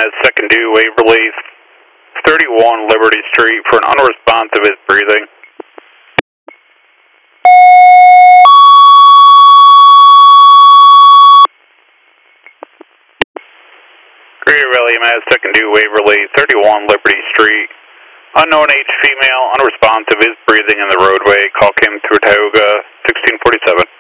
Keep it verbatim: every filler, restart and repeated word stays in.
as second due Waverly, thirty-one Liberty Street for an unresponsive is breathing. Greater Valley M S, second due Waverly, thirty-one Liberty Street. Unknown age female, unresponsive, is breathing in the roadway. Call Kim through Tioga, sixteen forty-seven.